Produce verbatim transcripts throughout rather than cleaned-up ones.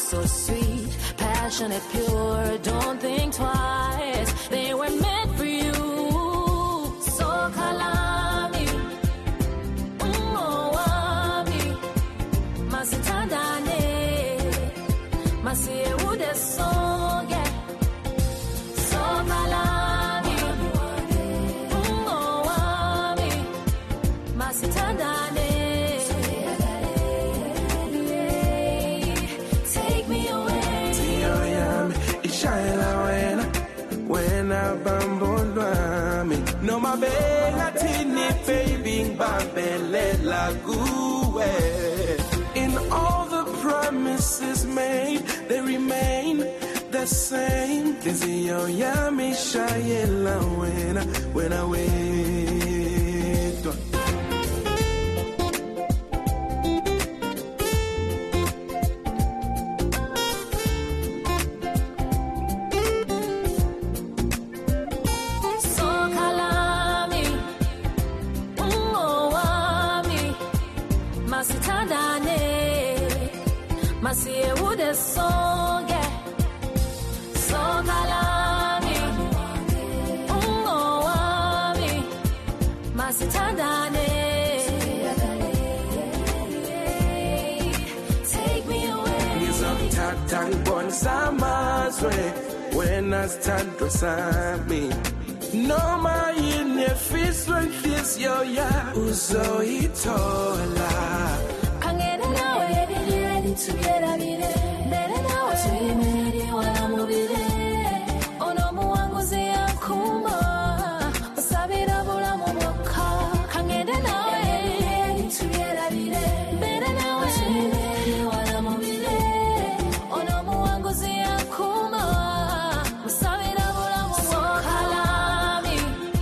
so sweet, passionate, pure, don't think twice. They were meant for you. So kalami, oh wami, masitandane, masiye ude songe. So kalami, oh wami, masitandane. No my bella tini baby la gue. In all the promises made, they remain the same. Kizio yami shayela when I when I wait. Masiye ude songe, so kalami, ungo wami, masitandane. Take me away. He's up tatang bon samazwe, when I stand beside me. No my in your face when this yo ya uzo itola. Together, better now, so you made you wanna move it. Oh, no more was a kuma. Sabina Bula Moka, hanging now, together, better now, so you made you wanna move it. Oh, no more was a kuma. Sabina Bula Moka, Lami,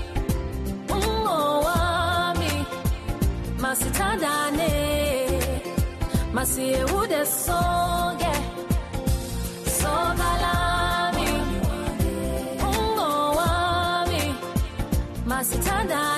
oh, Wami, Masitandane. Masiye ude songe, so kalami, ungo wami, masitanda.